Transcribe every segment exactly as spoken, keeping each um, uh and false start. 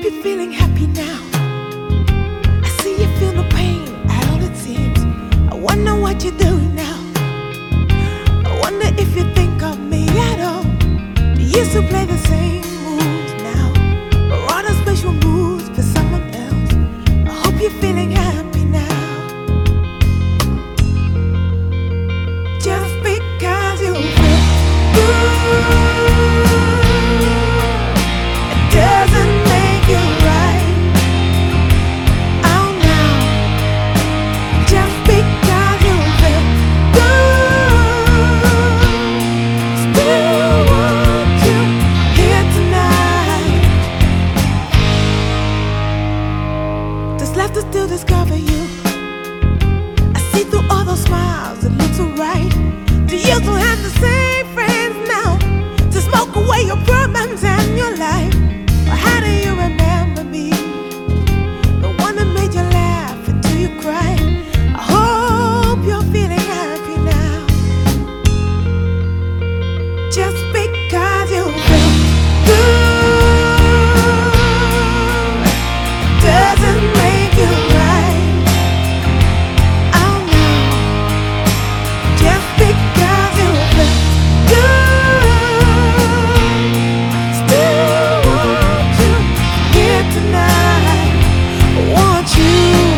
you're feeling happy now. I see you feel no pain at all it seems. I wonder what you're doing now. I wonder if you think of me at all. You used to play the same moves now, or rather special moves for someone else. I hope you're feeling happy now. Just because you feel good, it doesn't make you right. Oh no. Just because you feel good, still want you here tonight. There's left to still discover you. I see through all those smiles, it looks alright. Do you still have the same friends now to smoke away your problems and your life? Or how do you remember me? The one that made you laugh until you cried. I hope you're feeling happy now. Just because you feel good doesn't make you right. Oh no. Just because you feel good, still want you here tonight. Want you.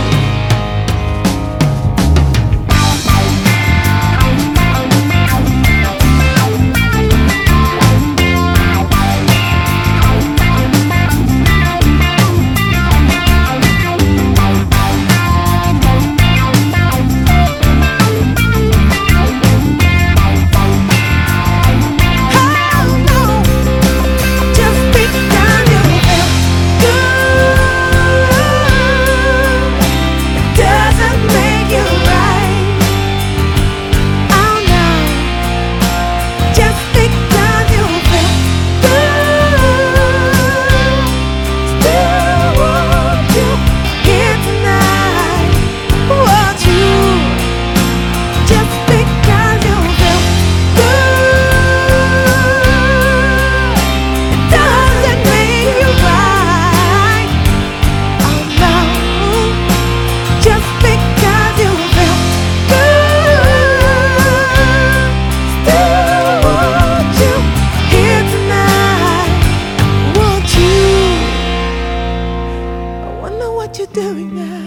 What you're doing now.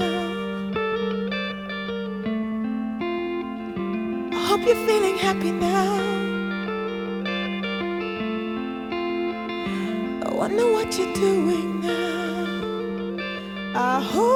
I hope you're feeling happy now. I wonder what you're doing now. I hope